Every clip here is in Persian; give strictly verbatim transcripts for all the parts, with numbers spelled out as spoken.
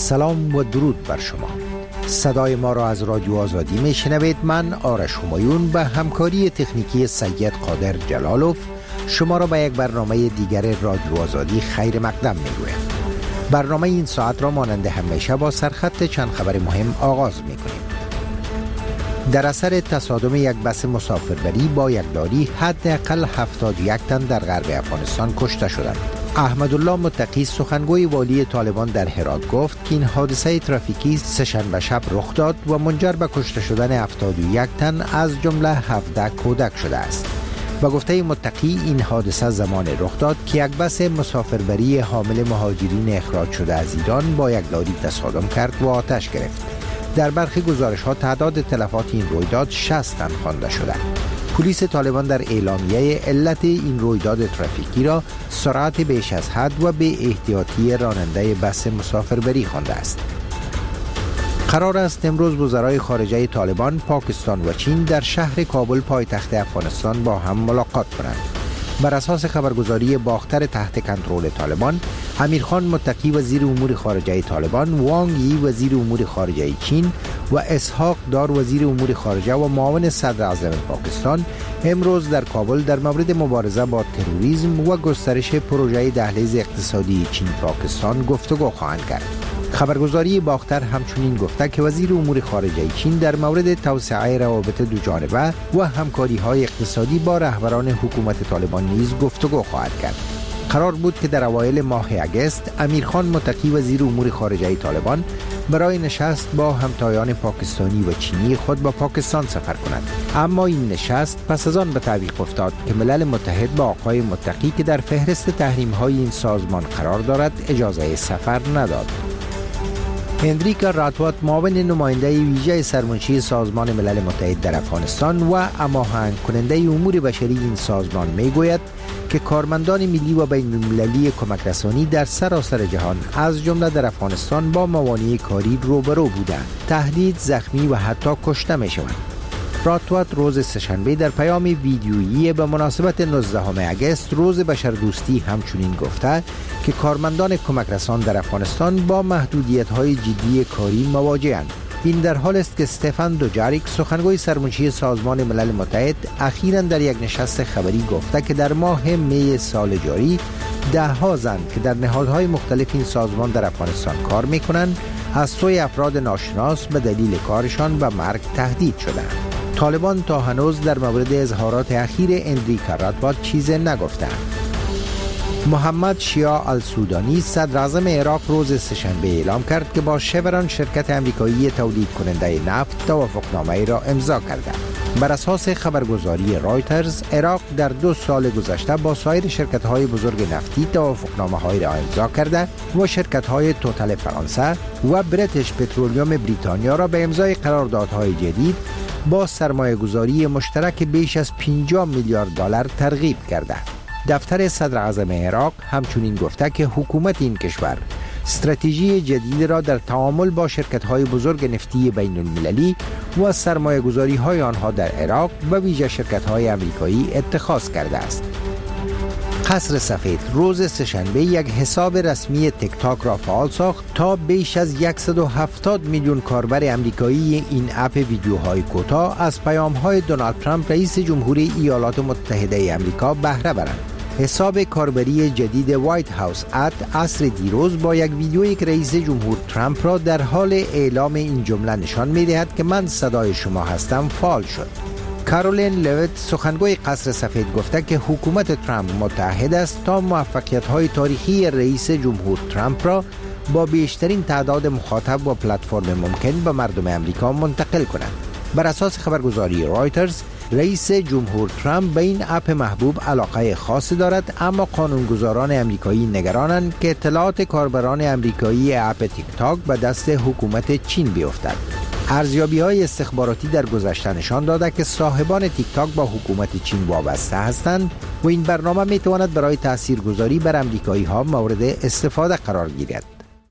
سلام و درود بر شما. صدای ما را از رادیو آزادی می شنوید. من آرش همایون به همکاری تکنیکی سید قادر جلالوف شما را به یک برنامه دیگر رادیو آزادی خیر مقدم می گویم. برنامه این ساعت را مانند همیشه با سرخط چند خبر مهم آغاز می کنیم. در اثر تصادم یک بس مسافربری با یک لاری حداقل هفتاد و یک تن در غرب افغانستان کشته شدند. احمدالله متقی سخنگوی والی طالبان در هرات گفت که این حادثه ترافیکی سه‌شنبه شب رخ داد و منجر به کشته شدن هفتاد و یک تن از جمله هفده کودک شده است. با گفته متقی این حادثه زمان رخ داد که یک بس مسافربری حامل مهاجرین اخراج شده از ایران با یک لاری تصادم کرد و آتش گرفت. در برخی گزارش ها تعداد تلفات این رویداد شصت تن خوانده شده. پلیس طالبان در اعلامیه علت این رویداد ترافیکی را سرعت بیش از حد و بی احتیاطی راننده بس مسافربری خوانده است. قرار است امروز وزرای خارجه طالبان، پاکستان و چین در شهر کابل پایتخت افغانستان با هم ملاقات کنند. بر اساس خبرگزاری باختر تحت کنترل طالبان، امیرخان متقی وزیر امور خارجه طالبان، وانگ یی وزیر امور خارجه چین و اسحاق دار وزیر امور خارجه و معاون صدر اعظم پاکستان امروز در کابل در مورد مبارزه با تروریسم و گسترش پروژه دهلیز اقتصادی چین پاکستان گفتگو خواهند کرد. خبرگزاری باختر همچنین گفته که وزیر امور خارجه چین در مورد توسعه روابط دوجانبه و همکاری‌های اقتصادی با رهبران حکومت طالبان نیز گفتگو خواهد کرد. قرار بود که در اوایل ماه اگست امیرخان متقی وزیر امور خارجه طالبان برای نشست با همتایان پاکستانی و چینی خود با پاکستان سفر کند، اما این نشست پس از آن به تعویق افتاد که ملل متحد با آقای متقی که در فهرست تحریم‌های این سازمان قرار دارد اجازه سفر نداد. هنریکا راتوات معاون نماینده ویژه سرمنشی سازمان ملل متحد در افغانستان و هماهنگ کننده امور بشری این سازمان میگوید که کارمندان ملی و بین المللی کمک رسانی در سراسر جهان از جمله در افغانستان با موانع کاری روبرو بودند، تهدید، زخمی و حتی کشته می شوند. راتوات روز سه‌شنبه در پیام ویدیویی به مناسبت نوزدهم اگست روز بشردوستی همچنین گفته که کارمندان کمک رسان در افغانستان با محدودیت‌های جدی کاری مواجه‌اند. این در حال است که استفان دوجاریک سخنگوی سرمنشی سازمان ملل متحد اخیراً در یک نشست خبری گفته که در ماه می سال جاری ده ها زن که در نهادهای مختلف این سازمان در افغانستان کار می‌کنند از سوی افراد ناشناس به دلیل کارشان به مرگ تهدید شدند. طالبان تا هنوز در مورد اظهارات اخیر انریکا راتوات چیزی نگفتند. محمد شیعه السودانی صدر اعظم عراق روز سه‌شنبه اعلام کرد که با شوران شرکت امریکایی تولید کننده نفت توافقنامه را امضا کرده. بر اساس خبرگزاری رایترز، عراق در دو سال گذشته با سایر شرکت‌های بزرگ نفتی توافقنامه‌هایی را امضا کرده و شرکت‌های توتال فرانسه و بریتیش پترولیوم بریتانیا را به امضای قراردادهای جدید با سرمایه‌گذاری مشترک بیش از پنجاه میلیارد دلار ترغیب کرده. دفتر صدر اعظم عراق همچنین گفته که حکومت این کشور استراتژی جدید را در تعامل با شرکت‌های بزرگ نفتی بین المللی و سرمایه‌گذاری‌های آنها در عراق و ویژه شرکت‌های آمریکایی اتخاذ کرده است. قصر سفید روز سه‌شنبه یک حساب رسمی تیک تاک را فعال ساخت تا بیش از صد و هفتاد میلیون کاربر آمریکایی این اپ ویدیوهای کوتاه از پیام‌های دونالد ترامپ رئیس جمهوری ایالات متحده آمریکا بهره برند. حساب کاربری جدید وایت هاوس ات عصر دیروز با یک ویدیویی که رئیس جمهور ترامپ را در حال اعلام این جمله نشان می‌دهد که من صدای شما هستم فعال شد. کارولین لویت سخنگوی قصر سفید گفته که حکومت ترامپ متحد است تا موفقیت‌های تاریخی رئیس جمهور ترامپ را با بیشترین تعداد مخاطب و پلتفرم ممکن به مردم آمریکا منتقل کند. بر اساس خبرگزاری رایترز، رئیس جمهور ترامپ به این اپ محبوب علاقه خاصی دارد، اما قانونگذاران آمریکایی نگرانند که اطلاعات کاربران آمریکایی اپ تیک تاک به دست حکومت چین بیفتد. ارزیابی‌های استخباراتی در گذشته نشان داده که صاحبان تیک تاک با حکومت چین وابسته هستند و این برنامه می‌تواند برای تاثیرگذاری بر آمریکایی‌ها مورد استفاده قرار گیرد.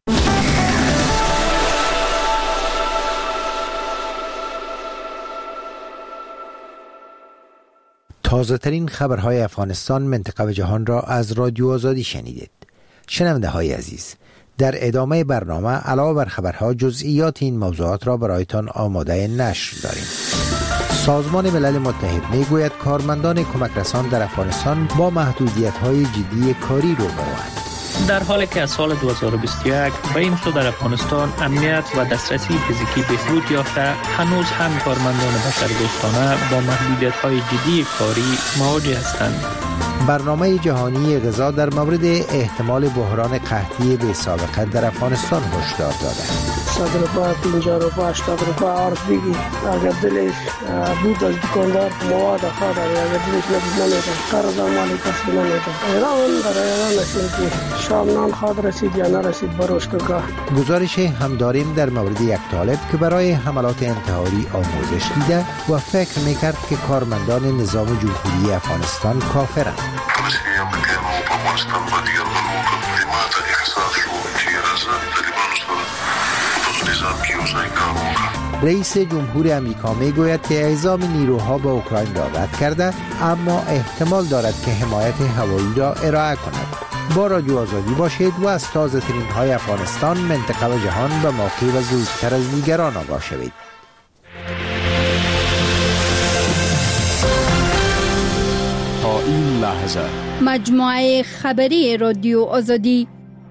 تازه ترین خبرهای افغانستان، منطقه و جهان را از رادیو آزادی شنیدید. شنونده های عزیز، در ادامه برنامه علاوه بر خبرها جزئیات این موضوعات را برایتان آماده نشر داریم. سازمان ملل متحد میگوید کارمندان کمک رسان در افغانستان با محدودیت‌های جدی کاری روبروند. در حالی که از سال دو هزار و بیست و یک به این سو در افغانستان امنیت و دسترسی فیزیکی بهبود یافته، هنوز هم کارمندان بشردوستانه با محدودیت‌های جدی کاری مواجه هستند. برنامه جهانی غذا در مورد احتمال بحران قحطی بی سابقه در افغانستان هشدار داده. صد روپا، پنجاه روپا، هشتاد روپا عرض بگی. اگر دلش بود از دکاندار مواد خواه داره، اگر دلش نبود نمیده. قرض مالی کسی نمیده. ایران در ایران است که شام نان خواد رسید یا نرسید بروش کگاه. گزارش هم داریم در مورد یک طالب که برای حملات انتحاری آموزش دیده و فکر میکرد که کارمندان نظام جمهوری افغانستان کافرند. رئیس جمهور امریکا میگوید که اعزام نیروها به اوکراین را رد کرده، اما احتمال دارد که حمایت هوایی را ارائه کند. با رادیو آزادی باشید و از تازه ترین های افغانستان، منطقه و جهان به موقع و زودتر از دیگران آگاه شوید. تا این لحظه مجموعه خبری رادیو آزادی.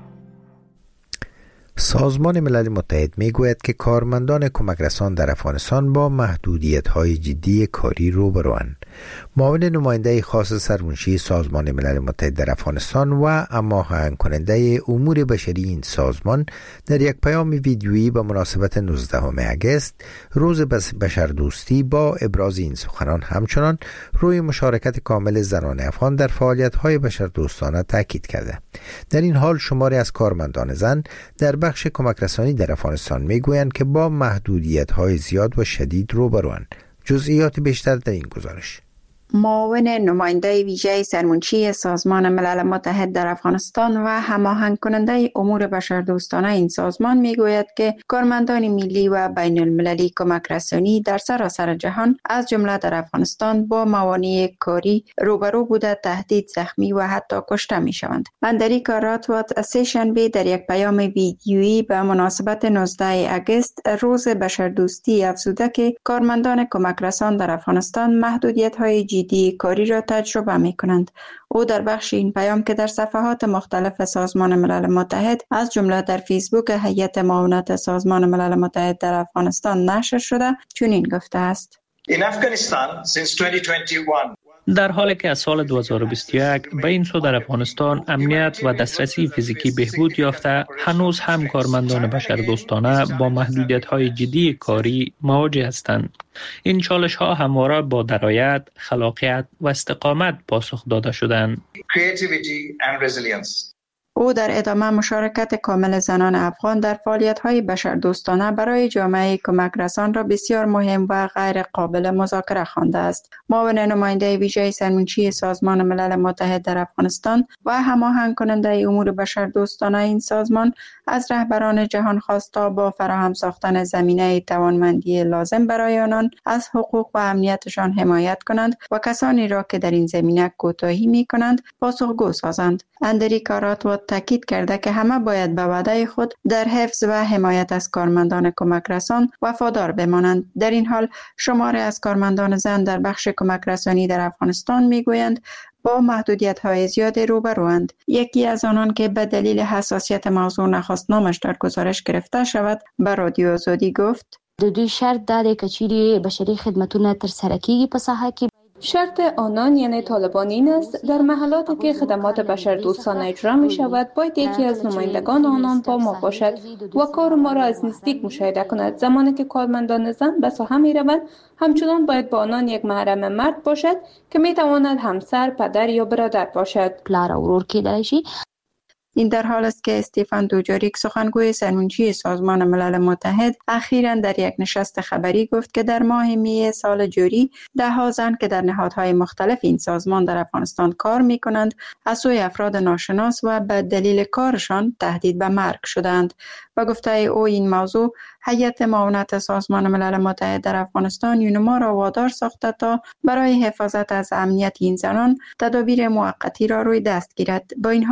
سازمان ملل متحد میگوید که کارمندان کمک رسان در افغانستان با محدودیت‌های جدی کاری روبروند. معاون نماینده خاص سرمنشی سازمان ملل متحد در افغانستان و هماهنگ کننده امور بشری این سازمان در یک پیام ویدیویی به مناسبت نوزدهم اگست روز بشردوستی با ابراز این سخنان همچنان روی مشارکت کامل زنان افغان در فعالیت‌های بشردوستانه تاکید کرده. در این حال شماری از کارمندان زن در بخش کمک رسانی در افغانستان میگویند که با محدودیت‌های زیاد و شدید روبروند. جزئیات بیشتر در این گزارش. معاون نماینده ویژه سرمنشی سازمان ملل متحد در افغانستان و هماهنگ کننده امور بشردوستانه این سازمان میگوید که کارمندان ملی و بین المللی کمک رسانی در سراسر جهان از جمله در افغانستان با موانع کاری روبرو بوده، تهدید، زخمی و حتی کشته می شوند. اندریکا راتوات سه شنبه در یک پیام ویدیویی به مناسبت نوزدهم اگست روز بشردوستی افزوده که کارمندان کمک رسان در افغانستان محدودیت‌های جدی کاری را تجربه می کنند. او در بخش این پیام که در صفحات مختلف سازمان ملل متحد از جمله در فیسبوک هیئت معاونت سازمان ملل متحد در افغانستان نشر شده چنین گفته است: In Afghanistan since twenty twenty-one در حالی که از سال دو هزار و بیست و یک به این سو در افغانستان امنیت و دسترسی فیزیکی بهبود یافته، هنوز هم کارمندان بشردوستانه با محدودیت‌های جدی کاری مواجه هستند. این چالش‌ها همواره با درایت، خلاقیت و استقامت پاسخ داده شدند. creativity and resilience. او در ادامه مشارکت کامل زنان افغان در فعالیت‌های بشردوستانه برای جامعه کمک رسان را بسیار مهم و غیر قابل مذاکره خوانده است. معاون نماینده ویژه سرمنشی سازمان ملل متحد در افغانستان و هماهنگ کننده امور بشردوستانه این سازمان از رهبران جهان خواسته با فراهم ساختن زمینه توانمندی لازم برای آنان از حقوق و امنیتشان حمایت کنند و کسانی را که در این زمینه کوتاهی می‌کنند پاسخگو سازند. اندریکا راتوات تاکید کرده که همه باید به وعده خود در حفظ و حمایت از کارمندان کمک رسان وفادار بمانند. در این حال شماری از کارمندان زن در بخش کمک رسانی در افغانستان میگویند با محدودیت‌های زیاد روبروند. یکی از آنان که به دلیل حساسیت موضوع نخواست نامش در گزارش گرفته شود به رادیو آزادی گفت: د دوی شرط دا که چیرې بشري خدمتونه ترسره کیږي په ساحه کې. شرط آنان یعنی طالبان این است در محلاتی که خدمات بشردوستانه اجرا می شود باید یکی از نمایندگان آنان با ما باشد و کار ما را از نزدیک مشاهده کند. زمانی که کارمندان زن به ساحه می روند همچنان باید با آنان یک محرم مرد باشد که می تواند همسر، پدر یا برادر باشد. پلار او ورور کېدلی شي. این در حال است که استیفان دوجاریک سخنگوی سرمنشی سازمان ملل متحد اخیراً در یک نشست خبری گفت که در ماه می سال جاری ده ها زن که در نهادهای مختلف این سازمان در افغانستان کار می کنند از سوی افراد ناشناس و به دلیل کارشان تهدید به مرگ شدند. و گفته او این موضوع هیئت معاونت سازمان ملل متحد در افغانستان یونما را وادار ساخته تا برای حفاظت از امنیت این زنان تدابیر موقتی را روی دست گیرد. با این حال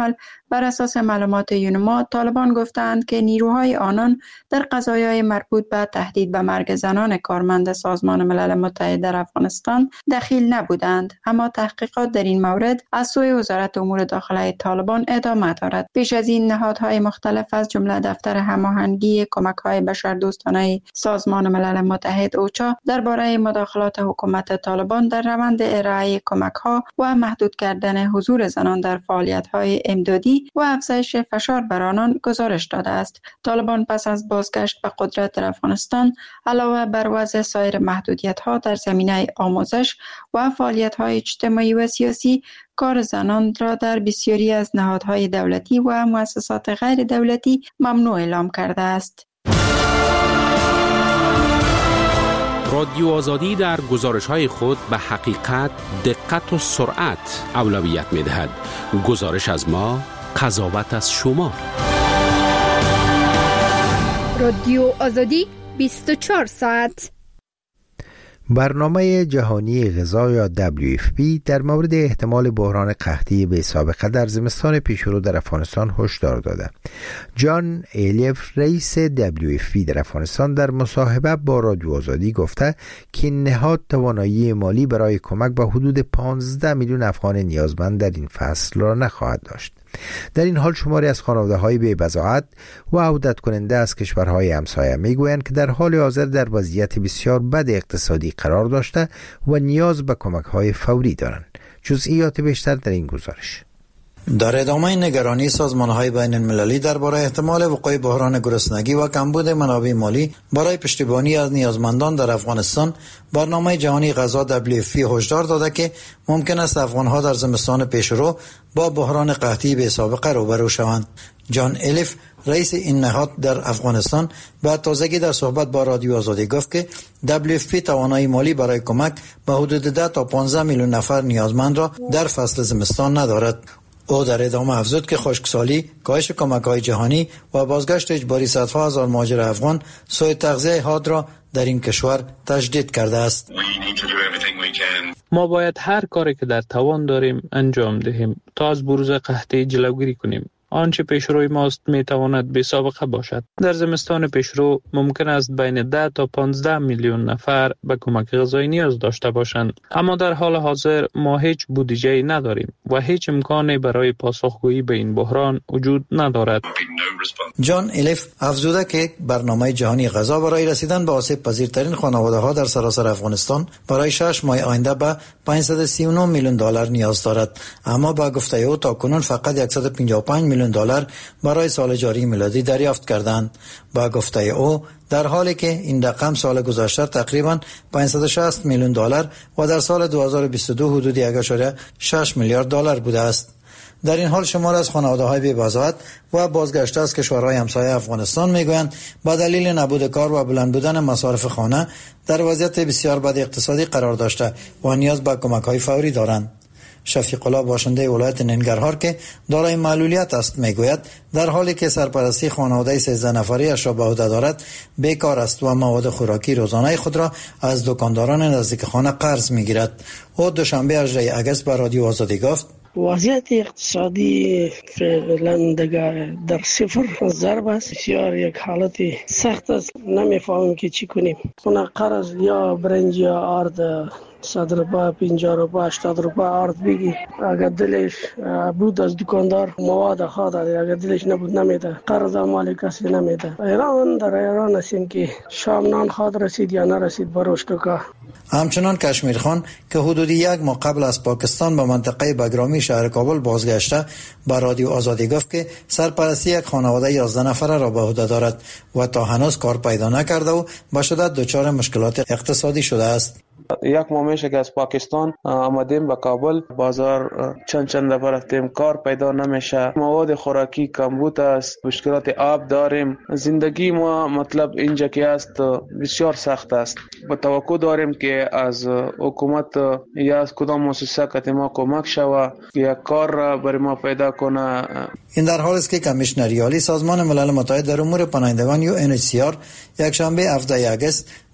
بر اساس معلومات یونما، طالبان گفتند که نیروهای آنان در قضایای مربوط به تهدید به مرگ زنان کارمند سازمان ملل متحد در افغانستان دخیل نبودند، اما تحقیقات در این مورد از سوی وزارت امور داخله طالبان ادامه دارد. پیش از این نهادهای مختلف از جمله دفتر هماهنگی کمک‌های بشردوستانه سازمان ملل متحد اوچا درباره مداخلات حکومت طالبان در روند ارائه کمک‌ها و محدود کردن حضور زنان در فعالیت‌های امدادی و افزایش فشار بر آنان گزارش داده است. طالبان پس از بازگشت به قدرت در افغانستان علاوه بر وضع سایر محدودیت‌ها در زمینه آموزش و فعالیت‌های اجتماعی و سیاسی، کار زنان را در بسیاری از نهادهای دولتی و مؤسسات غیر دولتی ممنوع اعلام کرده است. رادیو آزادی در گزارش‌های خود به حقیقت، دقت و سرعت اولویت می‌دهد. گزارش از ما، قضاوت از شما. رادیو آزادی بیست و چهار ساعت. برنامه جهانی غذا یا دبلیو اف پی در مورد احتمال بحران قحطی بی سابقه در زمستان پیشرو در افغانستان هشدار داده. جان ایلیف رئیس دبلیو اف پی در افغانستان در مصاحبه با رادیو آزادی گفته که نهاد توانایی مالی برای کمک به حدود پانزده میلیون افغان نیازمند در این فصل را نخواهد داشت. در این حال شماری از خانواده‌های بی‌بضاعت و عودت کننده از کشورهای همسایه میگویند که در حال حاضر در وضعیت بسیار بد اقتصادی قرار داشته و نیاز به کمک‌های فوری دارند. جزئیات بیشتر در این گزارش. در ادامه نگرانی سازمان‌های بین المللی درباره احتمال وقوع بحران گرسنگی و کمبود منابع مالی برای پشتیبانی از نیازمندان در افغانستان، برنامه جهانی غذا دبلیو اف پی هشدار داده که ممکن است افغان‌ها در زمستان پیشرو با بحران قحطی بی سابقه روبرو شوند. جان الیف رئیس این نهاد در افغانستان به تازگی در صحبت با رادیو آزادی گفت که دبلیو اف پی توانایی مالی برای کمک به حدود ده تا پانزده میلیون نفر نیازمند را در فصل زمستان ندارد. او در ادامه افزود که خشکسالی، کاهش کمک‌های جهانی و بازگشت اجباری صدها هزار مهاجر افغان سوء تغذیه حاد را در این کشور تشدید کرده است. ما باید هر کاری که در توان داریم انجام دهیم تا از بروز قحطی جلوگیری کنیم. آنچه پیشروی ماست میتواند بی سابقه باشد. در زمستان پیشرو ممکن است بین ده تا پانزده میلیون نفر به کمک غذایی نیاز داشته باشند، اما در حال حاضر ما هیچ بودجه‌ای نداریم و هیچ امکانی برای پاسخگویی به این بحران وجود ندارد. جان الیف افزوده که برنامه جهانی غذا برای رسیدن به آسیب پذیرترین خانواده‌ها در سراسر افغانستان برای شش ماه آینده به پانصد و سی و نه میلیون دلار نیاز دارد، اما با گفته او تاکنون فقط صد و پنجاه و پنج میلیون دلار برای سال جاری میلادی دریافت کردند. با گفته او در حالی که این رقم سال گذشته تقریبا پانصد و شصت میلیون دلار و در سال دو هزار و بیست و دو حدود یک ممیز شش میلیارد دلار بوده است. در این حال شمار از خانواده‌های بی‌بضاعت و بازگشته از کشورهای همسایه افغانستان میگویند با دلیل نبود کار و بلند بودن مصارف خانه در وضعیت بسیار بد اقتصادی قرار داشته و نیاز به کمک‌های فوری دارند. شفیق الله باشنده ولایت ننگرهار که دارای معلولیت است میگوید در حالی که سرپرستی خانواده سیزده نفری اش را به عهده دارد بیکار است و مواد خوراکی روزانه خود را از دکانداران نزدیک خانه قرض میگیرد. او دوشنبه هجدهم اگست به رادیو آزادی گفت وضعیت اقتصادی فعلا در صفر ضرب است. بسیار یک حالت سخت است، نمیفهمیم که چی کنیم. اون قرض یا برنج یا آرد صد روپا، پنجاه روپا، هشتاد روپا آرد بگی، اگر دلش بود از دکاندار مواد خواهد، اگر دلش نبود نمیده، قرض مال کسی نمیده. ایران در ایران هستیم که شام نان خواهد رسید یا نرسید بروش که. همچنان کشمیر خان که حدود یک ماه قبل از پاکستان به منطقه بگرامی شهر کابل بازگشته با رادیو آزادی گفت که سرپرستی یک خانواده یازده نفره را به عهده دارد و تا هنوز کار پیدا نکرده و به شدت دچار مشکلات اقتصادی شده است. یک ماه میشه که از پاکستان آمدیم به کابل، بازار چند چند دفعه رفتیم، کار پیدا نمیشه، مواد خوراکی کمبود است، مشکلات آب داریم. زندگی ما مطلب اینجا که است بسیار سخت است. با توقع داریم که از حکومت یا از کدام مؤسسه که ما کمک شود یک کار را برای ما پیدا کنه. این در حالی است که کمیشنر عالی سازمان ملل متحد در امور پناهندگان یو ان اچ سی آر یک شنبه هفدهم اگست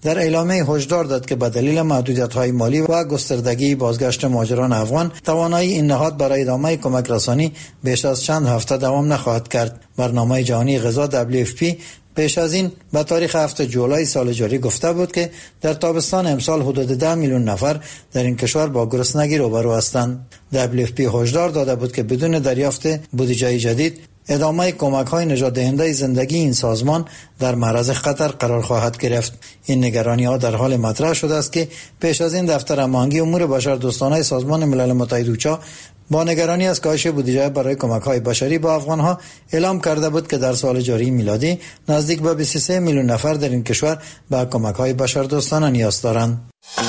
در اعلامیه هشدار داد که به دلیل محدودیت‌های مالی و گستردگی بازگشت مهاجران افغان توانایی این نهاد برای ادامه کمک رسانی بیش از چند هفته دوام نخواهد کرد. برنامه جهانی غذا دبلیو اف پی پیش از این به تاریخ هفتم جولای سال جاری گفته بود که در تابستان امسال حدود ده میلیون نفر در این کشور با گرسنگی روبرو هستند. دبلیو اف پی هشدار داده بود که بدون دریافت بودجه جدید ادامه کمک‌های نجات دهنده زندگی این سازمان در معرض خطر قرار خواهد گرفت. این نگرانی‌ها در حال مطرح شده است که پیش از این دفتر هماهنگی امور بشردوستانه سازمان ملل متحد اوچا با نگرانی از کاهش بودجه برای کمک‌های بشری با افغان‌ها اعلام کرده بود که در سال جاری میلادی نزدیک به بیست و سه میلیون نفر در این کشور به کمک‌های بشردوستانه نیاز دارند.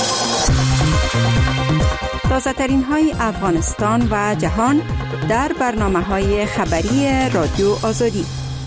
تازه ترین های افغانستان و جهان در برنامه های خبری رادیو آزادی.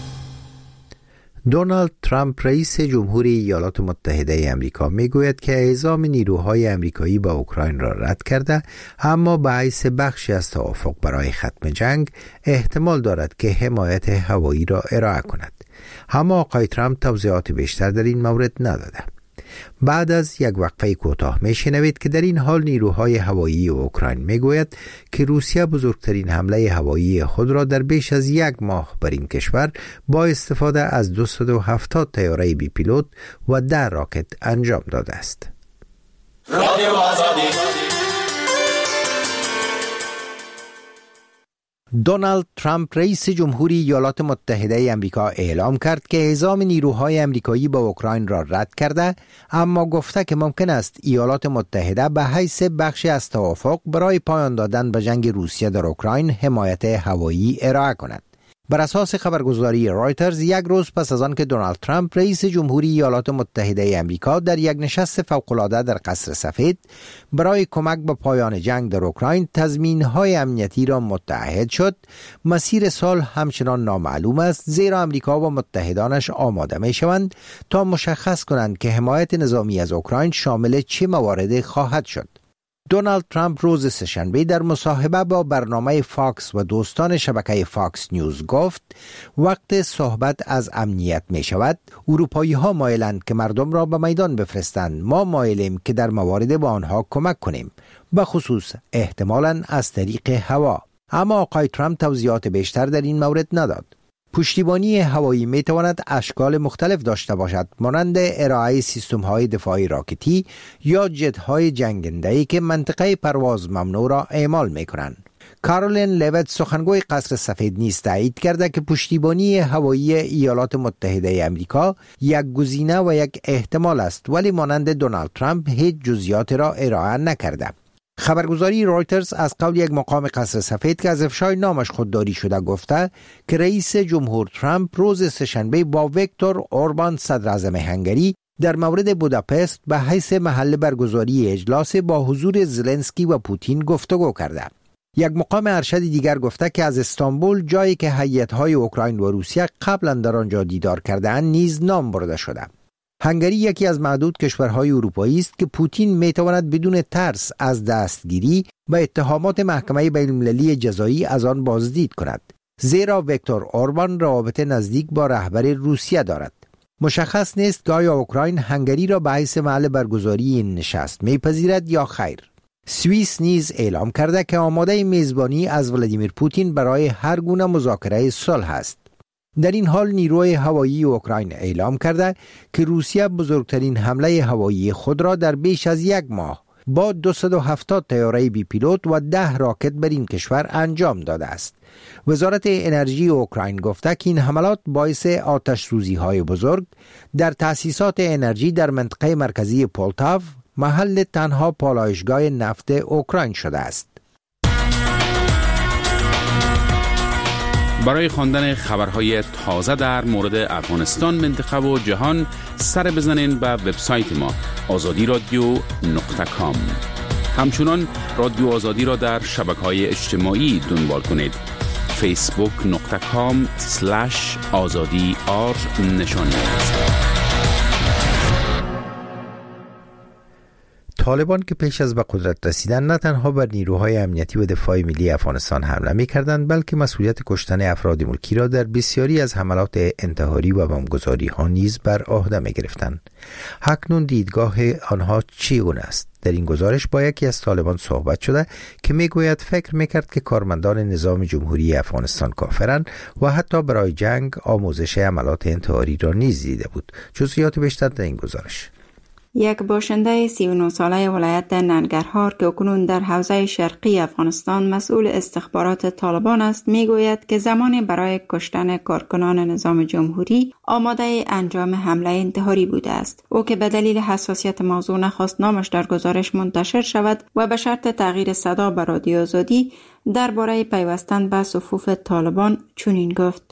دونالد ترامپ رئیس جمهوری ایالات متحده آمریکا میگوید که اعزام نیروهای آمریکایی به اوکراین را رد کرده، اما به حیث بخشی از توافق برای ختم جنگ احتمال دارد که حمایت هوایی را ارائه کند. اما آقای ترامپ توضیحات بیشتر در این مورد نداده. بعد از یک وقفه کوتاه میشنوید که در این حال نیروهای هوایی اوکراین میگوید که روسیه بزرگترین حمله هوایی خود را در بیش از یک ماه بر این کشور با استفاده از دویست و هفتاد طیاره بی پیلوت و ده راکت انجام داده است. رادیو آزادی. دونالد ترامپ رئیس جمهوری ایالات متحده آمریکا اعلام کرد که اعزام نیروهای آمریکایی به اوکراین را رد کرده، اما گفته که ممکن است ایالات متحده به حیث بخشی از توافق برای پایان دادن به جنگ روسیه در اوکراین حمایت هوایی ارائه کند. بر اساس خبرگزاری رایترز، یک روز پس از آن که دونالد ترامپ رئیس جمهوری ایالات متحده آمریکا در یک نشست فوق‌العاده در قصر سفید برای کمک به پایان جنگ در اوکراین تضمین‌های امنیتی را متعهد شد، مسیر سال همچنان نامعلوم است، زیرا آمریکا و متحدانش آماده می‌شوند تا مشخص کنند که حمایت نظامی از اوکراین شامل چه مواردی خواهد شد. دونالد ترامپ روز سه‌شنبه در مصاحبه با برنامه فاکس و دوستان شبکه فاکس نیوز گفت وقت صحبت از امنیت می شود، اروپایی ها مایلند که مردم را به میدان بفرستند. ما مایلیم که در موارد با آنها کمک کنیم، به خصوص احتمالاً از طریق هوا. اما آقای ترامپ توضیحات بیشتر در این مورد نداد. پشتیبانی هوایی می تواند اشکال مختلف داشته باشد، مانند ارائه سیستم های دفاعی راکتی یا جت های جنگنده‌ای که منطقه پرواز ممنوع را اعمال می کنند. کارولین لیویت سخنگوی قصر سفید نیز تایید کرده که پشتیبانی هوایی ایالات متحده آمریکا یک گزینه و یک احتمال است، ولی مانند دونالد ترامپ هیچ جزئیات را ارائه نکرده. خبرگزاری رایترز از قول یک مقام قصر سفید که از افشای نامش خودداری شده گفته که رئیس جمهور ترامپ روز سه‌شنبه با ویکتور اوربان صدر اعظم هنگری در مورد بوداپست به حیث محل برگزاری اجلاس با حضور زلنسکی و پوتین گفتگو کرده. یک مقام ارشد دیگر گفته که از استانبول، جایی که هیئت‌های اوکراین و روسیه قبلا در آنجا دیدار کرده‌اند، نیز نام برده شده. هنگری یکی از معدود کشورهای اروپایی است که پوتین میتواند بدون ترس از دستگیری به اتهامات محکمه بین‌المللی جزایی از آن بازدید کند، زیرا ویکتور اوربان روابط نزدیک با رهبر روسیه دارد. مشخص نیست که آیا اوکراین هنگری را به حیث محل برگزاری این نشست میپذیرد یا خیر. سوئیس نیز اعلام کرده که آماده میزبانی از ولادیمیر پوتین برای هر گونه مذاکره صلح است. در این حال نیروی هوایی اوکراین اعلام کرده که روسیه بزرگترین حمله هوایی خود را در بیش از یک ماه با دویست و هفتاد طیاره بی پیلوت و ده راکت بر این کشور انجام داده است. وزارت انرژی اوکراین گفته که این حملات باعث آتش سوزی های بزرگ در تأسیسات انرژی در منطقه مرکزی پولتاو، محل تنها پالایشگاه نفت اوکراین شده است. برای خواندن خبرهای تازه در مورد افغانستان، منطقه و جهان سر بزنین به وبسایت ما آزادی رادیو نقطه کام. همچنان رادیو آزادی را در شبکه‌های اجتماعی دنبال کنید. فیسبوک نقطه کام سلش آزادی آر نشانی است. طالبان که پیش از به قدرت رسیدن نه تنها بر نیروهای امنیتی و دفاعی ملی افغانستان حمله می‌کردند، بلکه مسئولیت کشتن افراد ملکی را در بسیاری از حملات انتحاری و بمبگذاری‌ها نیز بر عهده می‌گرفتند. اکنون دیدگاه آنها چگونه است؟ در این گزارش با یکی از طالبان صحبت شده که میگوید فکر میکرد که کارمندان نظام جمهوری افغانستان کافرند و حتی برای جنگ آموزش عملات انتحاری را نیز دیده بود. جزئیات بیشتر در این گزارش. یک باشنده سی و نه ساله ولایت ننگرهار که اکنون در حوزه شرقی افغانستان مسئول استخبارات طالبان است میگوید که زمان برای کشتن کارکنان نظام جمهوری آماده انجام حمله انتحاری بوده است. او که به دلیل حساسیت موضوع نخواست نامش در گزارش منتشر شود و به شرط تغییر صدا به رادیو آزادی درباره پیوستن به صفوف طالبان چنین گفت: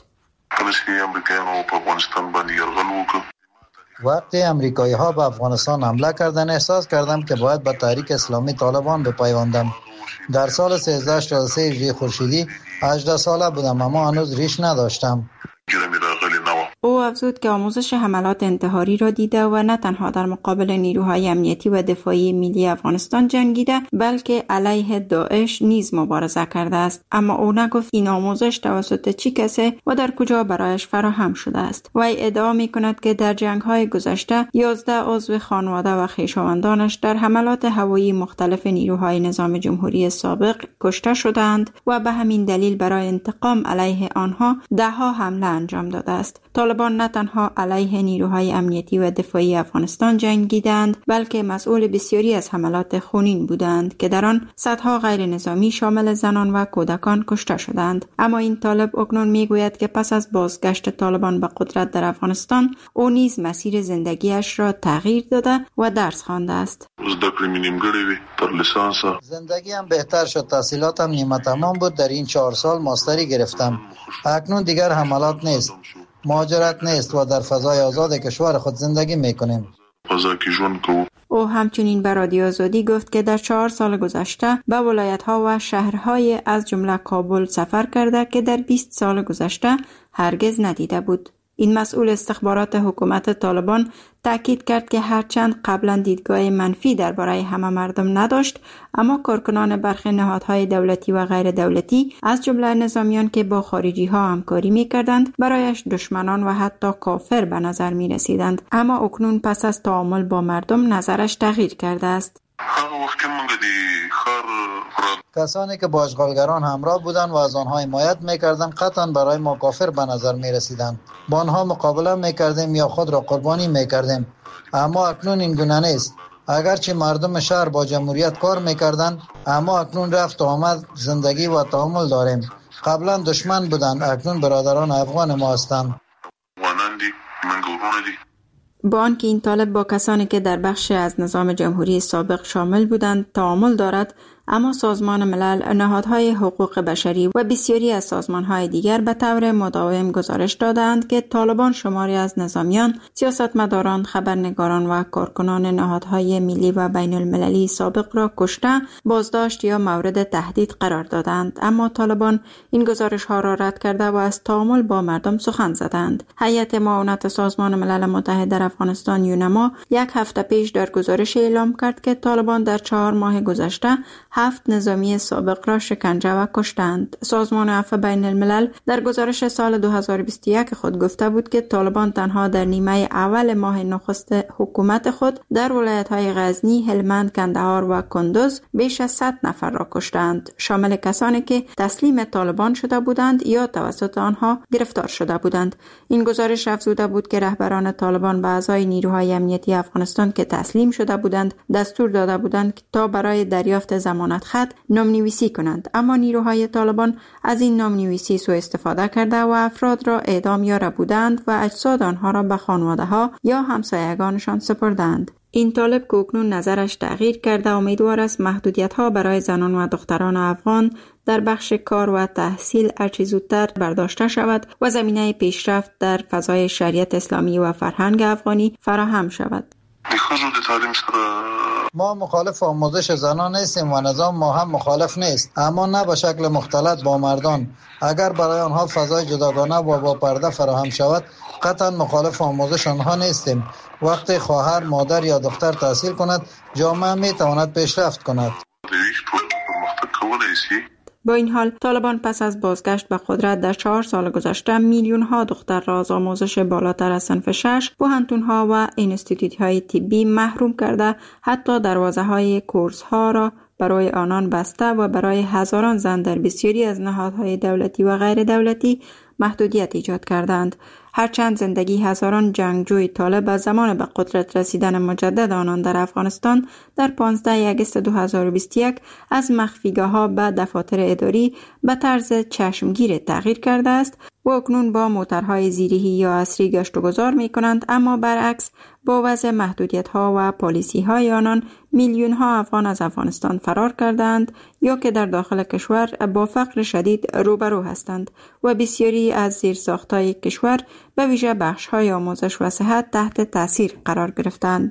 وقتی امریکایی ها به افغانستان حمله کردن احساس کردم که باید به تحریک اسلامی طالبان بپیوندم. در سال سیزده شصت و سه هجری خورشیدی هجده ساله بودم اما هنوز ریش نداشتم. او افزود که آموزش حملات انتحاری را دیده و نه تنها در مقابل نیروهای امنیتی و دفاعی ملی افغانستان جنگیده بلکه علیه داعش نیز مبارزه کرده است، اما او نگفت این آموزش توسط چه کسی و در کجا برایش فراهم شده است. وی ادعا می کند که در جنگ‌های گذشته یازده عضو خانواده و خویشاوندانش در حملات هوایی مختلف نیروهای نظام جمهوری سابق کشته شدند و به همین دلیل برای انتقام علیه آنها ده‌ها حمله انجام داده است. طالبان نه تنها علیه نیروهای امنیتی و دفاعی افغانستان جنگیدند بلکه مسئول بسیاری از حملات خونین بودند که در آن صدها غیر نظامی شامل زنان و کودکان کشته شدند. اما این طالب اکنون میگوید که پس از بازگشت طالبان به قدرت در افغانستان او نیز مسیر زندگیش را تغییر داده و درس خوانده است. زندگیم بهتر شد، تحصیلاتم نیمه تمام بود. در این چهار سال ماستری گرفتم. اکنون دیگر حملات نیست، مهاجرت نیست و در فضای آزاد کشور خود زندگی میکنیم. او همچنین به رادیو آزادی گفت که در چهار سال گذشته به ولایت‌ها و شهرهای از جمله کابل سفر کرده که در بیست سال گذشته هرگز ندیده بود. این مسئول استخبارات حکومت طالبان تاکید کرد که هرچند قبلا دیدگاه منفی درباره همه مردم نداشت، اما کارکنان برخی نهادهای دولتی و غیر دولتی از جمله نظامیان که با خارجی ها همکاری می کردند برایش دشمنان و حتی کافر به نظر می رسیدند. اما اکنون پس از تعامل با مردم نظرش تغییر کرده است. کسانی که با اشغالگران همراه بودند و از آنها حمایت میکردند قطعا برای ما کافر به نظر میرسیدند. با آنها مقابله میکردیم یا خود را قربانی میکردیم، اما اکنون این گونه نیست. اگرچه مردم شهر با جمهوریت کار میکردند، اما اکنون رفت و آمد زندگی و تعامل داریم. قبلا دشمن بودند، اکنون برادران افغان ما هستند. با آنکه این طالب با کسانی که در بخش از نظام جمهوری سابق شامل بودند تعامل دارد، اما سازمان ملل، نهادهای حقوق بشری و بسیاری از سازمانهای دیگر به طور مداوم گزارش دادند که طالبان شماری از نظامیان، سیاستمداران، خبرنگاران و کارکنان نهادهای ملی و بین المللی سابق را کشته، بازداشت یا مورد تهدید قرار دادند. اما طالبان این گزارش ها را رد کرده و از تعامل با مردم سخن زدند. هیئت معاونت سازمان ملل متحد در افغانستان یونما یک هفته پیش در گزارش اعلام کرد که طالبان در چهار ماه گذشته هفت نظامی سابق را شکنجه و کشتند. سازمان عفو بین الملل در گزارش سال دو هزار و بیست و یک خود گفته بود که طالبان تنها در نیمه اول ماه نخست حکومت خود در ولایت‌های غزنی، هلمند، کندهار و کندوز بیش از صد نفر را کشتند، شامل کسانی که تسلیم طالبان شده بودند یا توسط آنها گرفتار شده بودند. این گزارش افزوده بود که رهبران طالبان به اعضای نیروهای امنیتی افغانستان که تسلیم شده بودند دستور داده بودند که تا برای دریافت ضمانت خط نام‌نویسی کنند، اما نیروهای طالبان از این نام‌نویسی سوء استفاده کرده و افراد را اعدام یا ربودند و اجساد آنها را به خانواده‌ها یا همسایگانشان سپردند. این طالب که اکنون نظرش تغییر کرده امیدوار است محدودیت‌ها برای زنان و دختران افغان در بخش کار و تحصیل هرچه زودتر برداشته شود و زمینه پیشرفت در فضای شریعت اسلامی و فرهنگ افغانی فراهم شود. ما مخالف آموزش زنان نیستیم و نظام ما هم مخالف نیست، اما نه به شکل مختلط با مردان. اگر برای آنها فضای جداگانه و با پرده فراهم شود، قطعا مخالف آموزش آنها نیستیم. وقتی خواهر، مادر یا دختر تحصیل کند، جامعه می تواند پیشرفت کند. با این حال طالبان پس از بازگشت به قدرت در چهار سال گذشته میلیون ها دختر را از آموزش بالاتر از صنف شش، پوهنتون‌ها و اینستیتوت‌های طبی محروم کرده، حتی دروازه های کورس ها را برای آنان بسته و برای هزاران زن در بسیاری از نهادهای دولتی و غیر دولتی محدودیت ایجاد کردند. هرچند زندگی هزاران جنگجوی طالب از زمان به قدرت رسیدن مجدد آنان در افغانستان در پانزده آگوست دو هزار و بیست و یک از مخفیگاه‌ها به دفاتر اداری به طرز چشمگیر تغییر کرده است و اکنون با موترهای زیرهی یا عصری گشت و گذار می کنند، اما برعکس با وضع محدودیت‌ها و پالیسی‌های آنان میلیون ها افغان از افغانستان فرار کردند یا که در داخل کشور با فقر شدید روبرو هستند و بسیاری از زیرساخت‌های کشور به ویژه بخش‌های آموزش و صحت تحت تاثیر قرار گرفتند.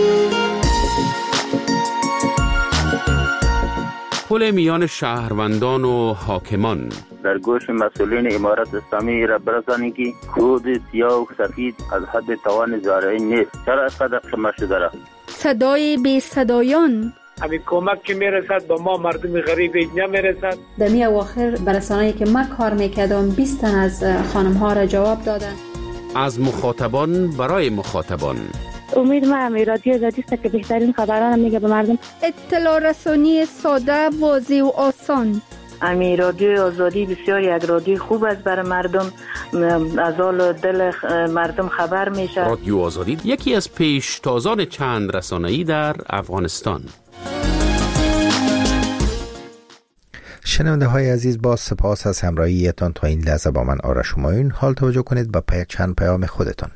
پل میان شهروندان و حاکمان در گوش مسئولین امارت اسلامی را برسانید که کود سیاه و سفید از حد توان زارعی نیست. چرا اینقدر شما شده را؟ صدای بی صدایان، همین کمک که میرسد با ما مردم غریب نمیرسد. در می اواخر برسانه‌ای که من کار میکردم بیست تن از خانم ها را جواب دادن. از مخاطبان برای مخاطبان. امید ما رادیو آزادی است که بهترین خبران میگه به مردم. اطلاع رسانی ساده، واضح و آسان. امی رادیو آزادی بسیار یک رادیو خوب است برای مردم، از حال دل مردم خبر میشه. رادیو آزادی یکی از پیشتازان چند رسانه‌ای در افغانستان. شنونده های عزیز، با سپاس از همراهیتان تا این لحظه با من آرش همایون. حال توجه کنید به پی چند پیام خودتان.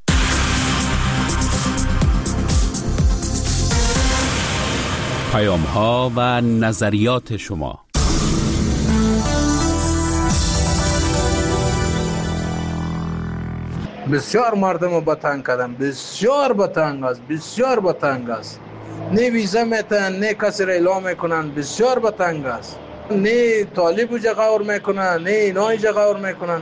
پیام ها و نظریات شما. بسیار مردم رو بتنگ کردن، بسیار بتنگ است، بسیار بتنگ است. نه ویزا میتن، نه کسی را اعلام میکنن، بسیار بتنگ است. نه طالب رو جغور میکنن، نه اینای جغور میکنن.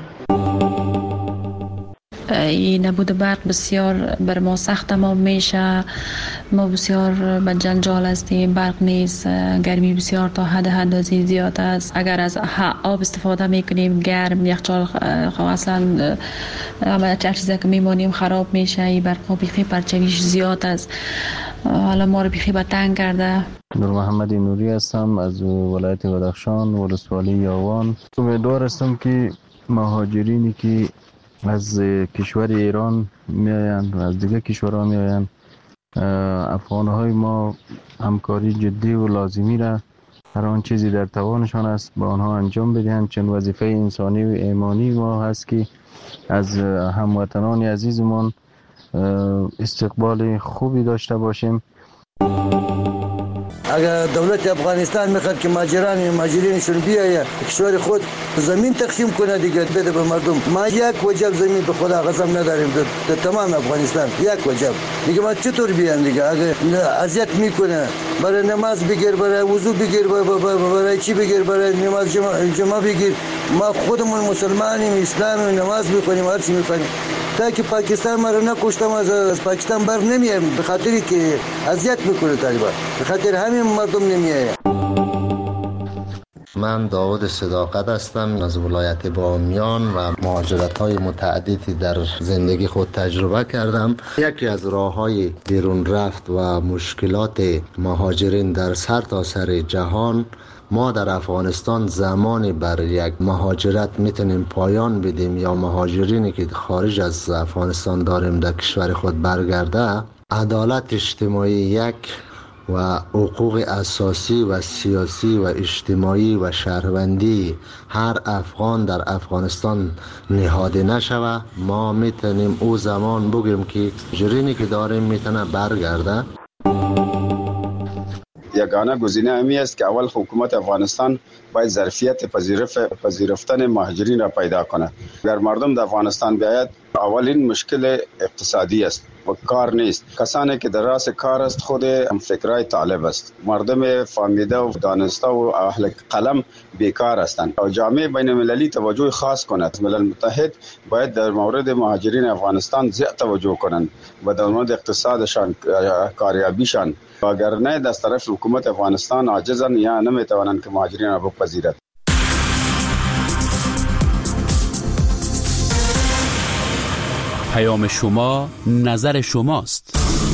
این نبود برق بسیار بر ما سخت تمام میشه. ما بسیار به جنجال هستیم، برق نیست، گرمی بسیار تا حد حدی زیاد است. اگر از آب استفاده میکنیم گرم، یخچال اصلا همه چیزی که میمونیم خراب میشه. این برق بیخی پرچویش زیاد است، حالا ما رو بیخی به تنگ کرده. نور محمد نوری هستم از ولایت بدخشان، ولسوالی یاوان. امیدوار هستم که مهاجرینی که از کشور ایران میآیند و از دیگه کشورها میآیند، افغان‌های ما همکاری جدی و لازمی را هر آن چیزی در توانشان است با آنها انجام بدهند، چون وظیفه انسانی و ایمانی ما هست که از هموطنان عزیزمان استقبال خوبی داشته باشیم. اگر دولت افغانستان میخواد که ماجران ماجرینشون بیایه کشور خود زمین تقسیم کنه دیگه بده به مردم. ما یک وجب زمین به خدا قسم نداریم در تمام افغانستان، یک وجب دیگه. ما چطور بیان دیگه؟ اگر اذیت میکنه برای نماز بگیر، برای وضو بگیر، برای چی بگیر، برای نماز جمعه, جمعه بگیر. ما خودمون مسلمانیم، اسلامیم، نماز میکنیم، هر چی میکنیم. تا که پاکستان ما رو نکشتم از پاکستان بر نمیایم به خاطری که اذیت میکنه طالبان، به خاطر همین مردم نمیایم. من داود صداقت هستم از ولایت بامیان و مهاجرت های متعددی در زندگی خود تجربه کردم. یکی از راه های بیرون رفت و مشکلات مهاجرین در سر تا سر جهان، ما در افغانستان زمانی بر یک مهاجرت میتونیم پایان بدیم یا مهاجرینی که خارج از افغانستان داریم در کشور خود برگرده، عدالت اجتماعی یک و حقوق اساسی و سیاسی و اجتماعی و شهروندی هر افغان در افغانستان نهاده نشوه، ما میتونیم او زمان بگیم که مهاجرینی که داریم میتونه برگرده. یگانه گزینه امی است که اول حکومت افغانستان باید ظرفیت پذیرفتن مهاجرین را پیدا کنه. اگر مردم در افغانستان بیاید اولین مشکل اقتصادی است و کار نیست. کسانی که در راس کار است خود هم فکرای طالب است. مردم فهمیده و دانسته و اهل قلم بیکار هستند و جامعه بین المللی توجه خاص کند. ملل متحد باید در مورد مهاجرین افغانستان زیاد توجه کنند و در مورد اقتصادشان، کاریابیشان، و اگر نه از طرف حکومت افغانستان عاجزند یا نمیتوانند که مهاجرین را بپذیرد. پیام شما، نظر شماست.